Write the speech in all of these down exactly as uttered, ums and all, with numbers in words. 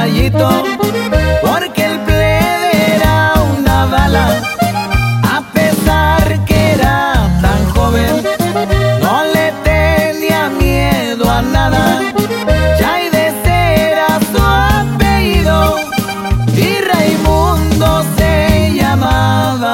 Rayito, porque el plebe era una bala. A pesar que era tan joven, no le tenía miedo a nada. Chaides era su apellido y Raimundo se llamaba.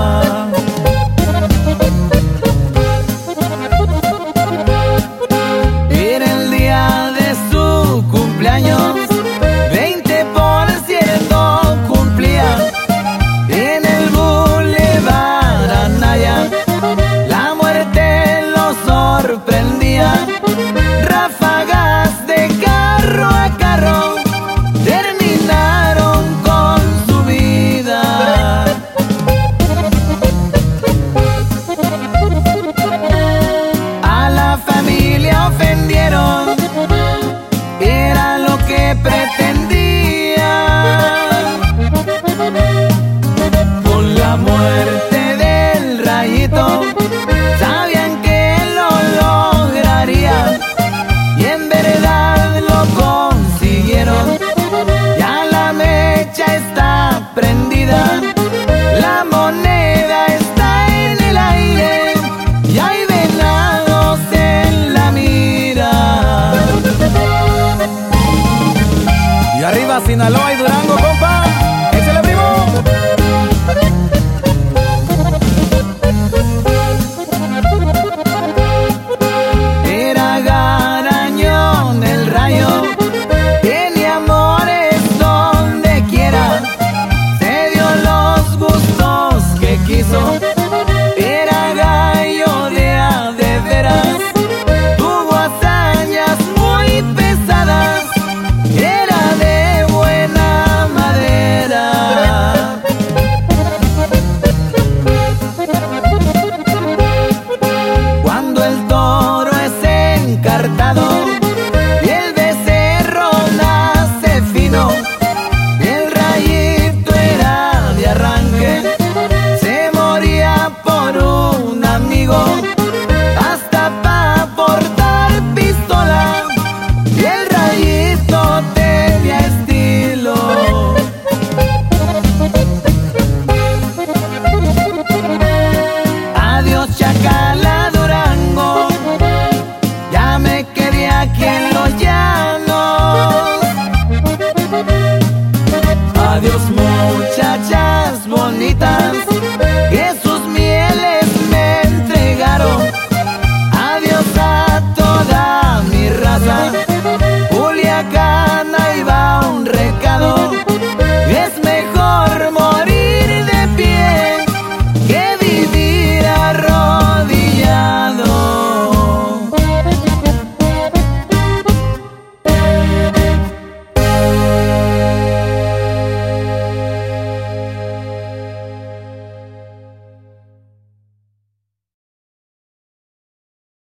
Era el día de su cumpleaños, veinte por ciento cumplía. En el Boulevard Anaya la muerte lo sorprendía. Ráfagas de carro a carro terminaron con su vida. A la familia ofendieron, era lo que pretendía. Con la muerte del Rayito sabían que lo lograría, y en verdad lo consiguieron. Ya la mecha está prendida, la moneda está en el aire y hay venados en la mira. Y arriba Sinaloa y Durango, compa, échale, primo. Era garañón el Rayo, tiene amores donde quiera, se dio los gustos que quiso. Era gallo de a de veras, tuvo hazañas muy pesadas, era de buena madera. Cuando el toro es encartado y el becerro nace fino, el Rayito era de arranque, se moría por un amigo, hasta pa' portar pistola, y el Rayito tenía estilo. Adiós Chacala Durango, ya me quedé aquí en los llanos. Adiós